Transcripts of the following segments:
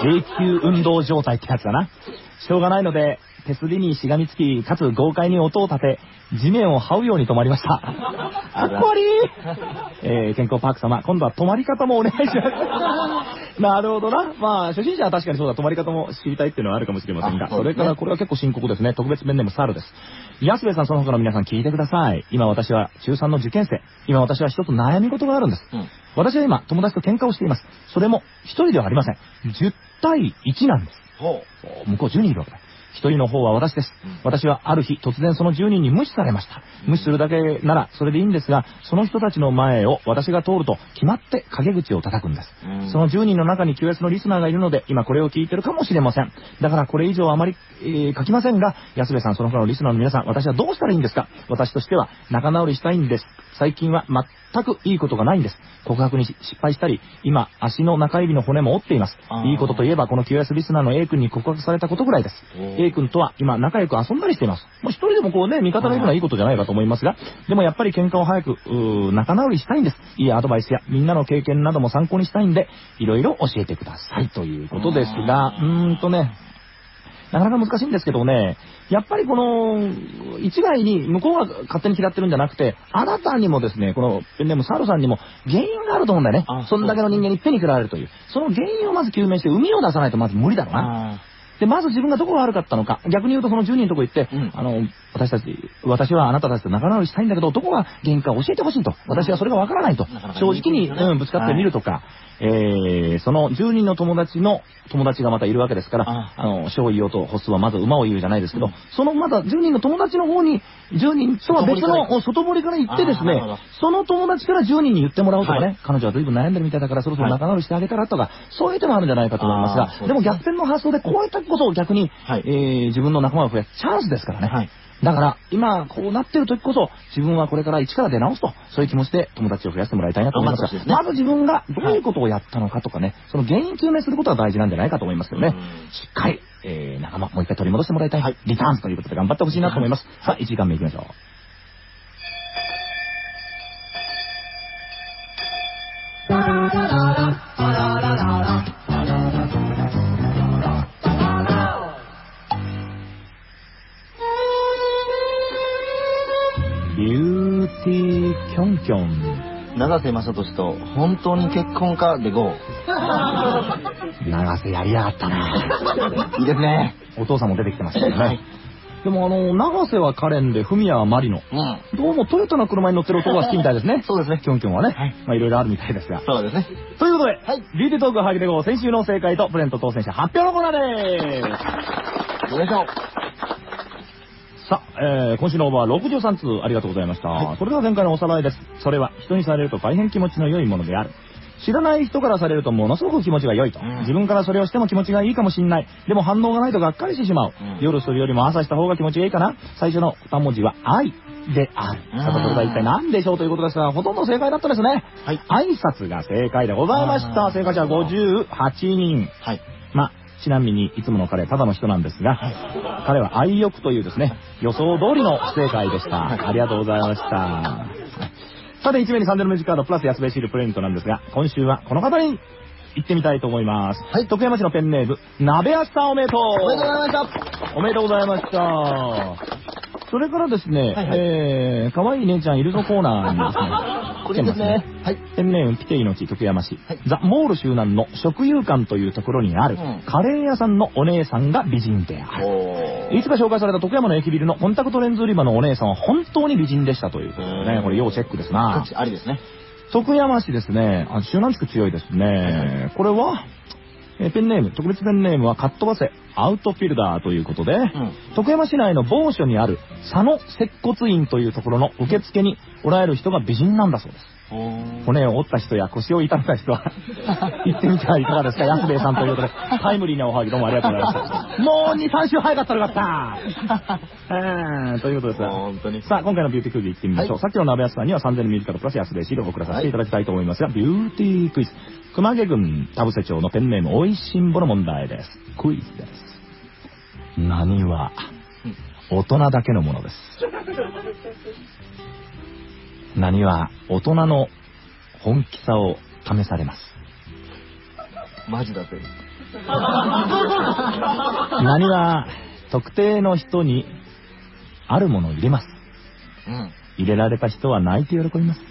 永久運動状態ってやつだな。しょうがないので、手すりにしがみつき、かつ豪快に音を立て、地面を這うように止まりました。かっこ悪い。健康パーク様、今度は止まり方もお願いします。なるほどな。まあ、初心者は確かにそうだ、止まり方も知りたいっていうのはあるかもしれませんが、それからこれは結構深刻ですね。特別ペンネームサルです。安部さん、その他の皆さん聞いてください。今私は中3の受験生。今私は一つ悩み事があるんです。私は今、友達と喧嘩をしています。それも一人ではありません。10対1なんです。向こう10人いるわけだ。一人の方は私です。私はある日突然その10人に無視されました。無視するだけならそれでいいんですが、その人たちの前を私が通ると決まって陰口を叩くんです。その10人の中に QS のリスナーがいるので今これを聞いてるかもしれません。だからこれ以上あまり、書きませんが、安部さん、その他のリスナーの皆さん、私はどうしたらいいんですか？私としては仲直りしたいんです。最近は全くいいことがないんです。告白に失敗したり、今足の中指の骨も折っています。いいことといえばこの QS リスナーの A 君に告白されたことぐらいです。A 君とは今仲良く遊んだりしています。一人でもこうね、味方がいるのはいいことじゃないかと思いますが、でもやっぱり喧嘩を早く仲直りしたいんです。いいアドバイスやみんなの経験なども参考にしたいんで、いろいろ教えてくださいということですが、なかなか難しいんですけどね、やっぱりこの、一概に向こうが勝手に嫌ってるんじゃなくて、あなたにもですね、このペンネームサルさんにも原因があると思うんだよね。そんだけの人間にいっぺんに嫌われるという。その原因をまず究明して、膿を出さないとまず無理だろうな。で、まず自分がどこが悪かったのか、逆に言うとその10人のとこ行って、私はあなたたちと仲直りしたいんだけど、どこが原因か教えてほしいと。私はそれがわからないと。正直に、ぶつかってみるとか、その10人の友達の友達がまたいるわけですから、小言おうとホスはまず馬を言うじゃないですけど、そのまだ10人の友達の方に、10人とは別の外堀から行ってですね、その友達から10人に言ってもらうとかね、彼女は随分悩んでるみたいだからそろそろ仲直りしてあげたらとか、そういう手もあるんじゃないかと思いますが、でも逆転の発想でこういったこそ逆に、自分の仲間を増やすチャンスですからね。だから、今、こうなってる時こそ、自分はこれから一から出直すと、そういう気持ちで友達を増やしてもらいたいなと思いますが、まず自分がどういうことをやったのかとかね、その原因究明することが大事なんじゃないかと思いますけどね。しっかり、仲間、もう一回取り戻してもらいたい。リターンズということで頑張ってほしいなと思います。さあ、1時間目行きましょう。ビューティーキョンキョン、 永瀬正敏と本当に結婚かで GO。 永瀬やりやがったな。 いいですね。 お父さんも出てきてますけどね。でも永瀬はカレンで文也はマリノ、どうもトヨタの車に乗ってる男が好きみたいですね。 そうですね。 キョンキョンはね、いろいろあるみたいですが。 そうですね。 ということで、ビューティートークハギで GO、先週の正解とプレゼント当選者発表のコーナーでーす。 よいしょ。 さあ、今週のオーバー63通ありがとうございました。それでは前回のおさらいです。それは人にされると大変気持ちの良いものである。知らない人からされるとものすごく気持ちが良いと。自分からそれをしても気持ちがいいかもしんない。でも反応がないとがっかりしてしまう。夜するよりも朝した方が気持ちがいいかな。最初の2文字は愛である。さてそれは一体何でしょうということですが、ほとんど正解だったですね。挨拶が正解でございました。正解者58人。ちなみにいつもの彼ただの人なんですが、彼は愛欲というですね、予想通りの不正解でした。ありがとうございました。さて1名に3000のメジカードプラス安部シールプレゼントなんですが、今週はこの方に行ってみたいと思います。徳山市のペンネーム鍋足さん、おめでとう。 おめでとうございました。 おめでとうございました。それからですね、可愛い姉ちゃんいるぞコーナーにですね、 これですね。 ペンネームピテイの地徳山市、ザ・モール周南の食友館というところにあるカレー屋さんのお姉さんが美人である。いつか紹介された徳山の駅ビルのコンタクトレンズ売り場のお姉さんは本当に美人でしたということでね、これ要チェックですな。 ありですね。 徳山市ですね、周南地区強いですね。これはペンネーム、特別ペンネームはカットバセアウトフィルダーということで、徳山市内の某所にある佐野接骨院というところの受付におられる人が美人なんだそうです。骨を折った人や腰を痛めた人は行ってみてはいかがですか。安兵衛さんということでタイムリーなおはぎどうもありがとうございました。もう 2,3 週早かったらよかったということですが、 本当に。 さあ今回のビューティークイズ行ってみましょう。さっきの鍋安さんには3000ミリカルプラス安兵衛シールを送らさせていただきたいと思いますが、ビューティークイズ、熊毛郡田伏町のペンネームおいしんぼの問題です。クイズです。何は大人だけのものです。何は大人の本気さを試されます。 マジだぜ。 何は特定の人にあるものを入れます。入れられた人は泣いて喜びます。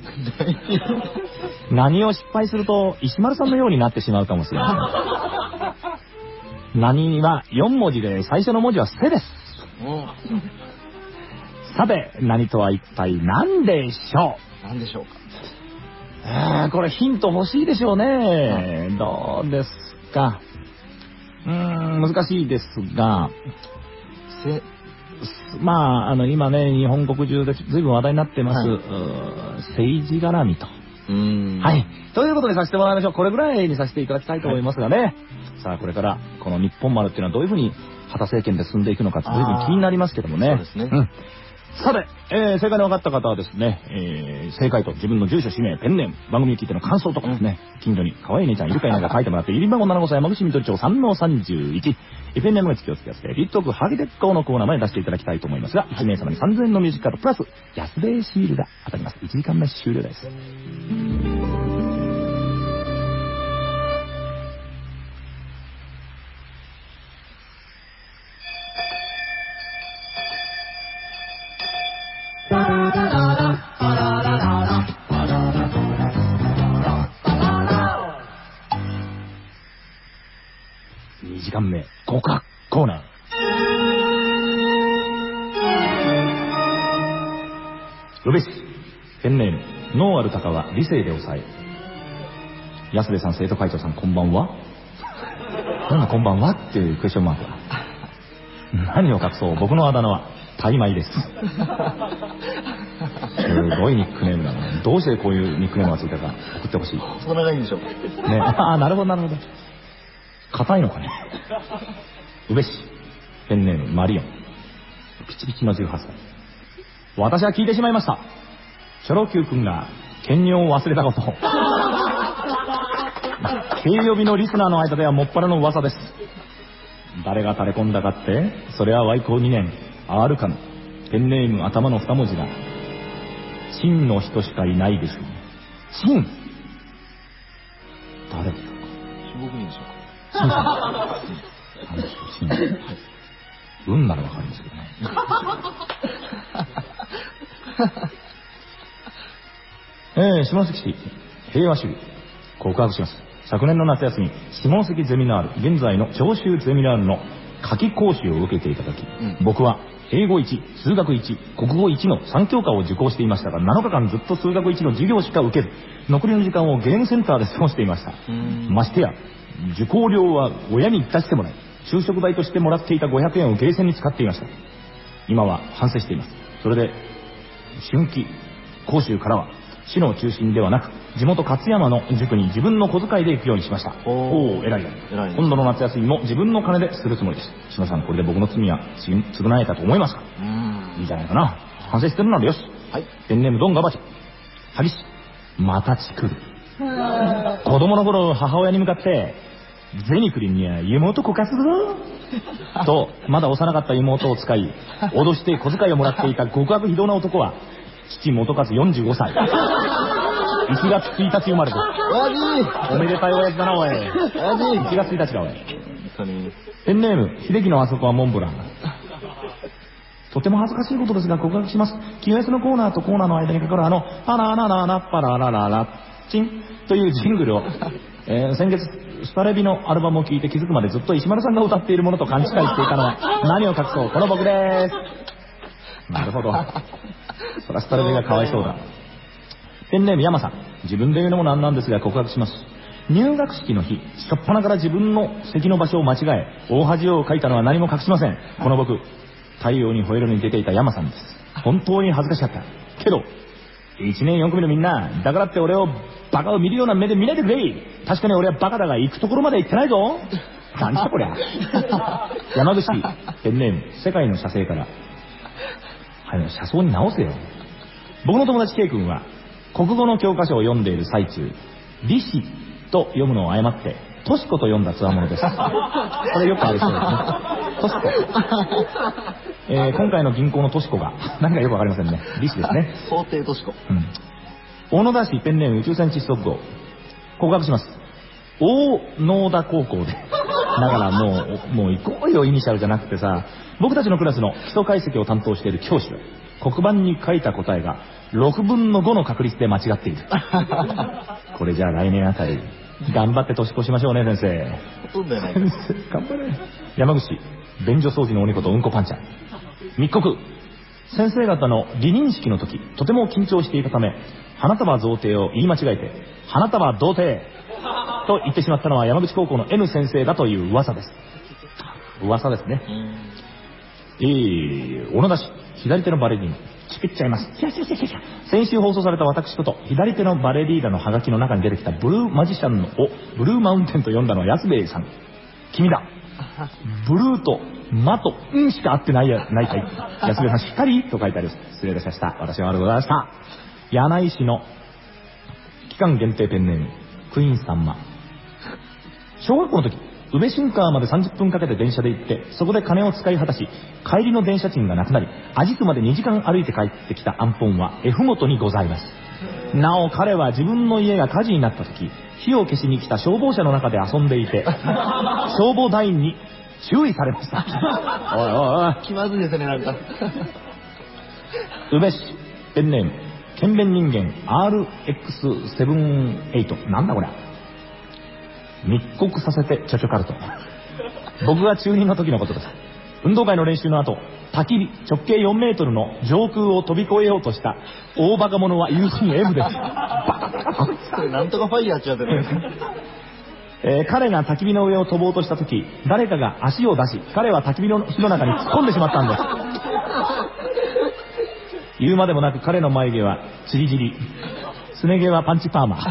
何を失敗すると石丸さんのようになってしまうかもしれません。何は4文字で最初の文字はせです。さて、何とは一体何でしょう。 何でしょうか。これヒント欲しいでしょうね。どうですか。難しいですが、まあ、今ね、日本国中で随分話題になってます、政治絡みと。はい。ということでさせてもらいましょう。これぐらいにさせていただきたいと思いますがね。さあ、これから、この日本丸っていうのはどういうふうに旗政権で進んでいくのかって随分気になりますけどもね。 そうですね。 さて、正解の分かった方はですね、正解と自分の住所、氏名、ペンネーム、番組を聞いての感想とかですね、近所に可愛い姉ちゃんいるかいないか書いてもらって、郵便番号75歳山口緑町 3-31、ペンネームがつきをつけやすて、リットークハギデッカのコーナーまで出していただきたいと思いますが、1名様に3000円のミュージックカードプラス、安米シールが当たります。1時間目終了です。2時間目、告白コーナー。宇部市、ペンネーム、ノーアルタカは理性で抑え。安部さん、生徒会長さん、こんばんは。なんだこんばんはっていうクエスチョンマークだ。何を隠そう、僕のあだ名は、タイマイです。すごいニックネームだな。どうしてこういうニックネームがついたか送ってほしい。 そんな長いんでしょうか。 ね、なるほどなるほど。硬いのかね。宇部市、ペンネームマリオン。ピチピチの18歳。私は聞いてしまいました。チョロ Q 君が兼任を忘れたこと。軽呼びのリスナーの間ではもっぱらの噂です。誰が垂れ込んだかって、それはワイコ2年 R カン、ペンネーム頭の2文字がチンの人しかいないです。チン、誰だろうか。 中国人でしょうか。 チンさん。なんでしょう、チン。運ならわかるんですけどね。下関市平和主義、告白します。昨年の夏休み、下関ゼミナール、現在の長州ゼミナールの夏季講習を受けていただき、僕は英語1、数学1、国語1の3教科を受講していましたが、7日間ずっと数学1の授業しか受けず、残りの時間をゲームセンターで過ごしていました。ましてや、受講料は親に出してもらい、就職代としてもらっていた500円をゲーセンに使っていました。今は反省しています。それで、春季講習からは、市の中心ではなく、地元勝山の塾に自分の小遣いで行くようにしました。偉い。今度の夏休みも自分の金でするつもりです。島さん、これで僕の罪は償えたと思いますか？いいじゃないかな。反省してるならよし。はい。ペンネームドンガバチ。萩市、またチクる。子供の頃、母親に向かって、ゼニクリンには妹こかすぞと、まだ幼かった妹を使い、脅して小遣いをもらっていた極悪非道な男は、父元和45歳。1月1日生まれです。おめでたい親父だな、おい。1月1日だ、おい。ペンネーム、秀樹のあそこはモンブラン。とても恥ずかしいことですが告白します。QS のコーナーとコーナーの間にかかるパララララパララララチンというジングルを、先月、スパレビのアルバムを聴いて気づくまでずっと石丸さんが歌っているものと勘違いしていたのは、何を隠そう、この僕でーす。なるほど。そらスパレビがかわいそうだ。ペンネーム山さん。自分で言うのもなんなんですが告白します。入学式の日、しょっぱなから自分の席の場所を間違え、大恥をかいたのは何も隠しません。この僕、太陽に吠えるに出ていた山さんです。本当に恥ずかしかった。けど、1年4組のみんな、だからって俺をバカを見るような目で見ないでくれ。確かに俺はバカだが行くところまで行ってないぞ。何したこりゃ。山口、ペンネーム、世界の写生から。はい、車窓に直せよ。僕の友達 K 君は、国語の教科書を読んでいる最中、利子と読むのを誤って、トシコと読んだつわものです。これよくあるそうですね。トシコ。今回の銀行のトシコが、何かよくわかりませんね。利子ですね。 法廷トシコ。 大野田市ペンネーム宇宙船窒息号。告白します。大野田高校で。 からもう行こうよイニシャルじゃなくてさ、僕たちのクラスの基礎解析を担当している教師は、黒板に書いた答えが6分の5の確率で間違っている。これじゃあ来年あたり、頑張って年越しましょうね、先生。 そうだよね。 先生、頑張れ。山口、便所掃除の鬼ことうんこパンちゃん。密告。先生方の離任式の時、とても緊張していたため、花束贈呈を言い間違えて、花束童貞と言ってしまったのは山口高校の N 先生だという噂です。噂ですね。小野田氏、左手のバレリーナ。ちぴっちゃいます。先週放送された私こと、左手のバレリーナのハガキの中に出てきたブルーマジシャンをブルーマウンテンと読んだのは安兵衛さん。君だ。ブルーとマとんしか合ってないかい。安兵衛さんしっかりと書いてあります。失礼いたしました。私は悪でございました。柳井市の期間限定ペンネーム、クイーンさんま。小学校の時、宇部新川まで30分かけて電車で行って、そこで金を使い果たし、帰りの電車賃がなくなり、味津まで2時間歩いて帰ってきたアンポンは F 元にございます。なお彼は自分の家が火事になった時、火を消しに来た消防車の中で遊んでいて、消防団員に注意されました。おいおいおい。 気まずいですね、なんか。 宇部市、ペンネーム、剣弁人間 RX78。なんだこれ。密告させてちょちょカルト。僕が中2の時のことです。運動会の練習の後、焚き火直径4メートルの上空を飛び越えようとした大バカ者は友人 M です。 それなんとかファイヤーっちゃってる。 彼が焚き火の上を飛ぼうとした時、誰かが足を出し、彼は焚き火の火の中に突っ込んでしまったんです。言うまでもなく彼の眉毛はチリチリ、すね毛はパンチパーマ。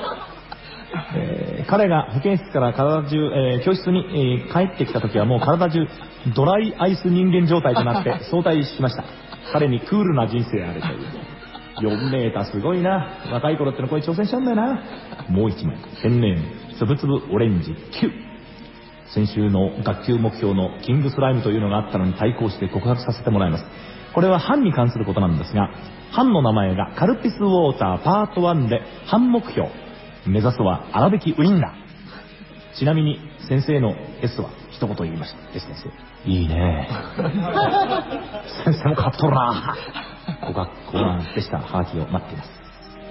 彼が保健室から体中、教室に、帰ってきた時はもう体中ドライアイス人間状態となって早退しました。彼にクールな人生あれという。4メーターすごいな。若い頃ってのこれ挑戦しちゃうんだよな。もう一枚、ペンネームつぶつぶオレンジ9。先週の学級目標のキングスライムというのがあったのに対抗して告白させてもらいます。これは藩に関することなんですが、藩の名前がカルピスウォーターパート1で藩目標、目指すは粗挽きウインナー。ちなみに先生の S は一言言いました。 S 先生、いいね。先生もかっとるな。ご学校なんでした。ハガキを待っています。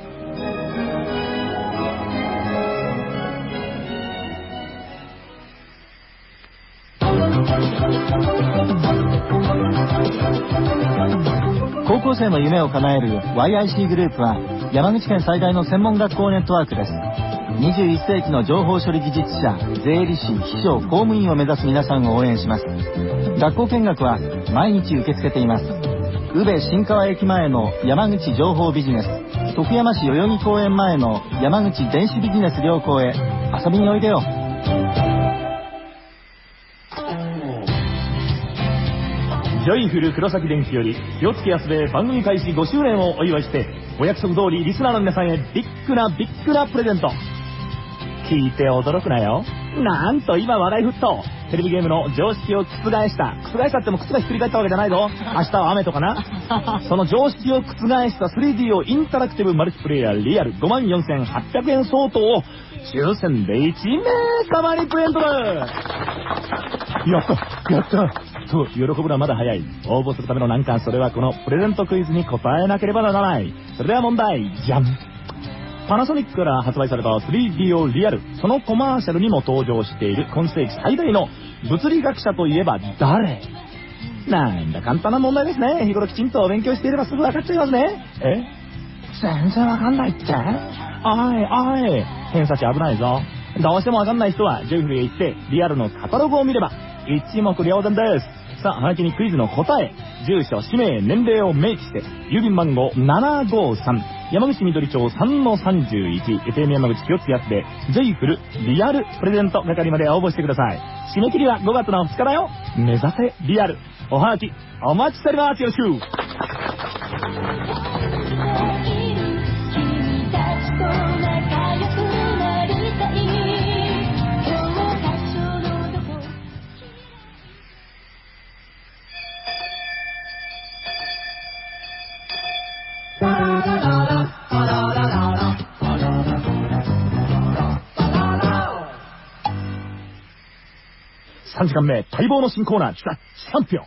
高校生の夢を叶える YIC グループは山口県最大の専門学校ネットワークです。21世紀の情報処理技術者、税理士、秘書、公務員を目指す皆さんを応援します。学校見学は毎日受け付けています。宇部新川駅前の山口情報ビジネス、徳山市代々木公園前の山口電子ビジネス両校へ遊びにおいでよ。 ジョイフル黒崎電機より気をつけやすべ番組開始5周年をお祝いして、お約束通りリスナーの皆さんへビッグなプレゼント。聞いて驚くなよ。なんと今話題沸騰、テレビゲームの常識を覆したっても靴がひっくり返ったわけじゃないぞ。明日は雨とかな。その常識を覆した 3D をインタラクティブマルチプレイヤーリアル 54,800 円相当を抽選で1名様にプレゼントだ。やったと喜ぶのはまだ早い。応募するための難関、それはこのプレゼントクイズに答えなければならない。それでは問題じゃん。パナソニックから発売された 3D をリアル、そのコマーシャルにも登場している今世紀最大の物理学者といえば誰？なんだ簡単な問題ですね。日頃きちんとお勉強していればすぐ分かっちゃいますね。全然わかんないって？おい偏差値危ないぞ。どうしてもわかんない人はジョイフルへ行ってリアルのカタログを見れば一目瞭然です。さあ、はがきにクイズの答え、住所、氏名、年齢を明記して、郵便番号753、山口緑町 3-31、FM 山口気をつけやすで、ジョイフルリアルプレゼント係まで応募してください。締め切りは5月の2日だよ。目指せリアル。おはがき、お待ちしております。よろしく。 3時間目、待望の新コーナー、チャンピオン。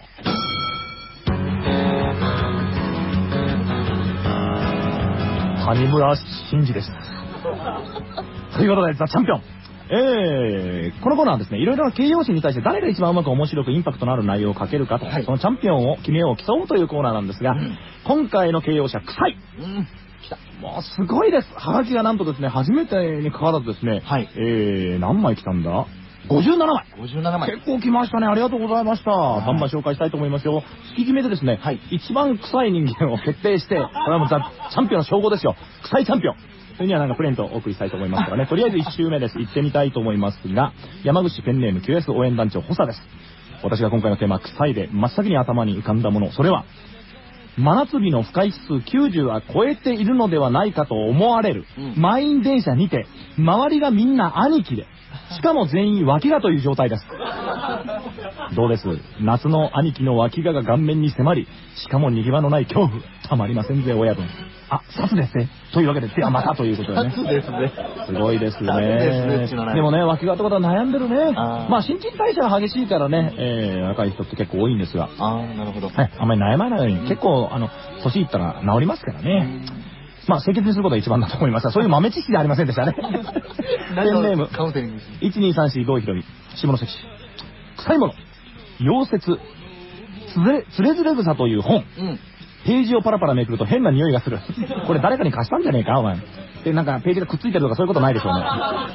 谷村新司です。ということで、ザ・チャンピオン。このコーナーはですね、いろいろな形容詞に対して誰が一番うまく面白くインパクトのある内容を書けるかと、はい、そのチャンピオンを決めよう、競おうというコーナーなんですが、今回の形容詞は臭い。もうすごいです。はがきがなんとですね、初めてに関わらずですね、はい、何枚来たんだ57枚。 57枚。 結構来ましたね。ありがとうございました。バンバン紹介したいと思いますよ。月決めでですね、はい、一番臭い人間を決定して、これはもうザ・チャンピオンの称号ですよ。臭いチャンピオン。それにはなんかプレゼントをお送りしたいと思いますからね。とりあえず1周目です。行ってみたいと思いますが、山口ペンネーム QS 応援団長補佐です。私が今回のテーマ、臭いで真っ先に頭に浮かんだもの、それは、真夏日の不快指数90は超えているのではないかと思われる、満員電車にて、周りがみんな兄貴で、しかも全員脇がという状態です。どうです？夏の兄貴の脇が顔面に迫り、しかも逃げ場のない恐怖、たまりませんぜ親分。あ、殺ですね。というわけで、ではまたということでね。 殺ですね。 すごいですね。でもね、脇がとかで悩んでるね。まあ新陳代謝が激しいからね、若い人って結構多いんですが。 なるほど。 はい、あんまり悩まないように、結構年いったら治りますからね。まあ清潔にすることが一番だと思いますが、そういう豆知識ではありませんでしたね。ペンネームカウンセリング。 1234郷ひろみ、下関市。臭いもの、溶接、つれづれ草という本。ページをパラパラめくると変な匂いがする。これ誰かに貸したんじゃねえかお前。で、なんかページがくっついてるとかそういうことないでしょうね。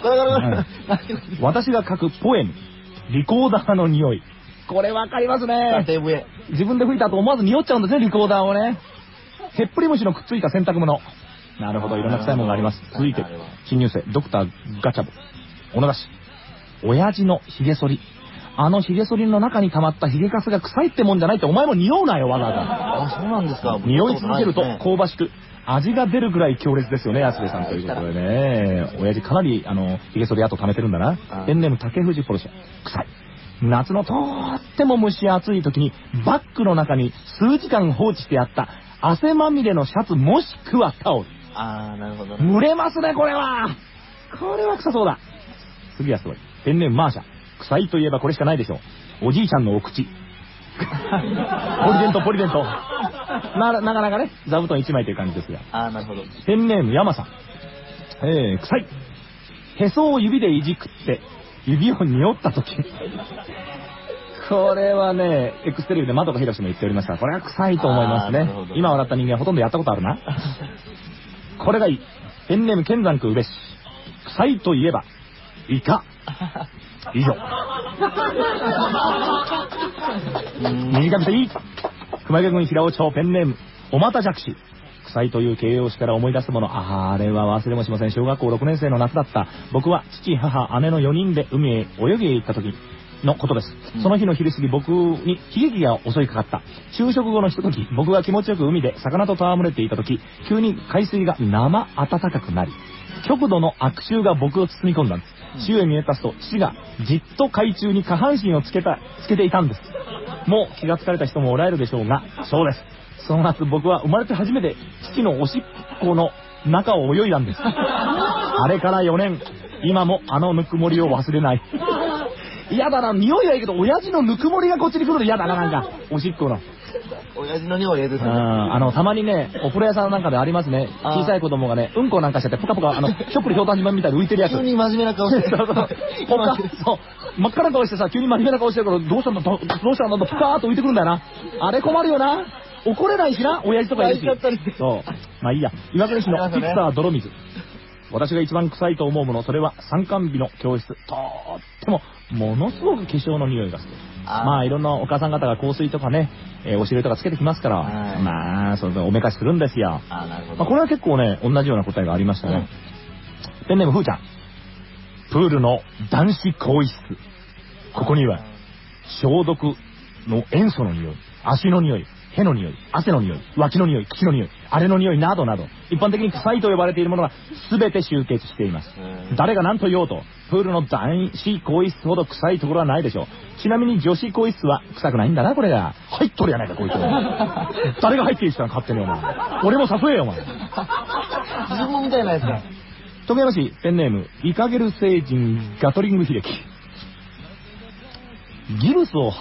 私が書くポエム、リコーダーの匂い。これわかりますね。自分で吹いた後思わず匂っちゃうんですね、リコーダーをね。へっぷり虫のくっついた洗濯物。なるほど、いろんな臭いものがあります。続いて、新入生、ドクターガチャボ。小野田市。親父の髭剃り。髭剃りの中に溜まった髭カスが臭いってもんじゃないって、お前も匂うなよ、わざわざ。そうなんですか。 匂い続けると香ばしく、味が出るぐらい強烈ですよね、安部さんということでね。親父かなり、髭剃り跡溜めてるんだな。ペンネーム竹藤ポルシェ。臭い。夏のとっても蒸し暑い時に、バッグの中に数時間放置してあった汗まみれのシャツもしくはタオル。 なるほど。 蒸れますね、これは。これは臭そうだ。次はすごい。ペンネームマーシャ。臭いといえばこれしかないでしょう。おじいちゃんのお口。ポリデント。なかなかね、座布団1枚という感じですが。 なるほど。 ペンネームヤマさん。臭い。へそを指でいじくって、指を匂ったとき。これはね、X テレビで窓かひろしも言っておりました。これは臭いと思いますね。今笑った人間はほとんどやったことあるな。これがいい。ペンネームケンザンクうべし。臭いといえば、イカ。以上。短くていい。熊毛郡平尾町ペンネームおまたじゃくし。臭いという形容詞から思い出すもの、あれは忘れもしません。小学校6年生の夏だった。僕は父、母、姉の4人で海へ泳ぎへ行った時のことです。その日の昼過ぎ、僕に悲劇が襲いかかった。昼食後のひととき、僕が気持ちよく海で魚と戯れていた時、急に海水が生暖かくなり、極度の悪臭が僕を包み込んだんです。周へ見渡すと、父がじっと海中に下半身をつけていたんです。もう気がつかれた人もおられるでしょうが、そうです。その夏、僕は生まれて初めて父のおしっこの中を泳いだんです。あれから4年、今もぬくもりを忘れない。嫌だな、匂いはいいけど、親父のぬくもりがこっちに来ると嫌だな、なんか、おしっこの。 親父の匂いですね。 たまにね、お風呂屋さんなんかでありますね。小さい子供がね、うんこなんかしちゃって、ぷかぷか、ひょっぷりひょうたん島みたいに浮いてるやつ。 急に真面目な顔して。そう。 真っ赤な顔してさ、急に真面目な顔してるから、どうしたんだと、ぷかーっと浮いてくるんだよな。あれ困るよな。怒れないしな、親父とかいるし。そう。まあいいや。岩国市のピッツァ泥水。私が一番臭いと思うもの、それは参観日の教室。とっても、ものすごく化粧の匂いがする。まあいろんなお母さん方が香水とかね、おしろいとかつけてきますから、まあ、それでおめかしするんですよ。 なるほど。 まあこれは結構ね、同じような答えがありましたね。ペンネームふーちゃん。プールの男子更衣室。ここには、消毒の塩素の匂い、足の匂い、手の匂い、汗の匂い、脇の匂い、口の匂い、あれの匂いなどなど、一般的に臭いと呼ばれているものが全て集結しています。誰が何と言おうと、プールの男子更衣室ほど臭いところはないでしょう。ちなみに女子更衣室は臭くないんだな、これが。入っとるやないか、こいつ。誰が入っていい人は勝手にお前。俺も誘えよ、お前。 自分もみたいなやつだ。 徳山市ペンネーム、イカゲル星人ガトリング秀樹。 ギブスを